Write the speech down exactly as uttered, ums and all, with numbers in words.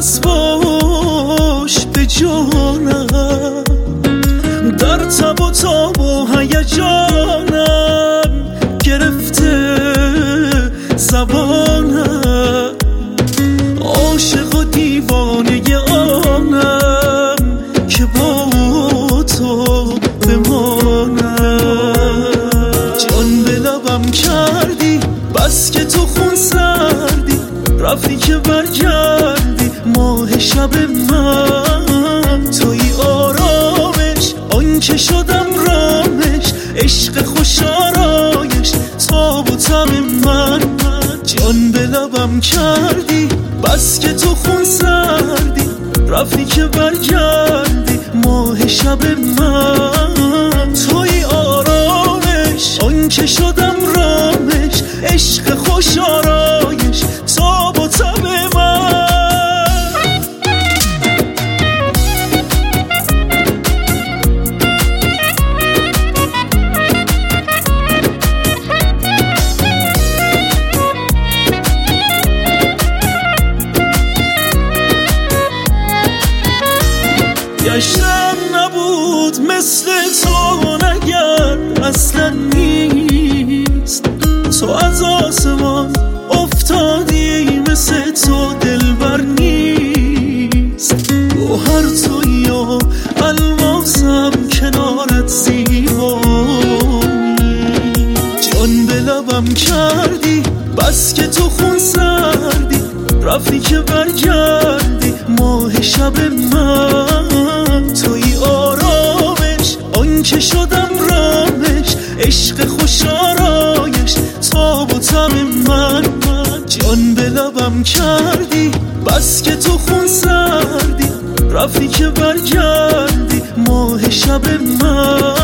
نفس باش به جانم، در تب و تاب و هیجانم گرفته زبانم، عاشق و دیوانه آنم که با تو بمانم. جان به لبم کردی بس که تو خون سردی، رفتی که برگردی ماه شب من. توی آرامش آن که شدم رامش، عشق خوش آرایش تاب و تب من. جان به لبم کردی بس که تو خون سردی، رفتی که برگردی ماه شب من. توی آرامش آن که شدم رامش، عشق خوش آرایش تاب و تب من. گشتم نبود مثل تو نگر اصلا نیست، تو از آسمان افتادی مثل تو دلبر نیست. گوهر تویی و الماسم کنارت زیبایی. جان به لبم کردی بس که تو خون سردی، رفتی که برگردی ماه شب من. توی آرامش آن که شدم رامش، عشق خوش آرایش تاب و تب من. جان به لبم کردی بس که تو خون سردی، رفتی که برگردی ماه شب من.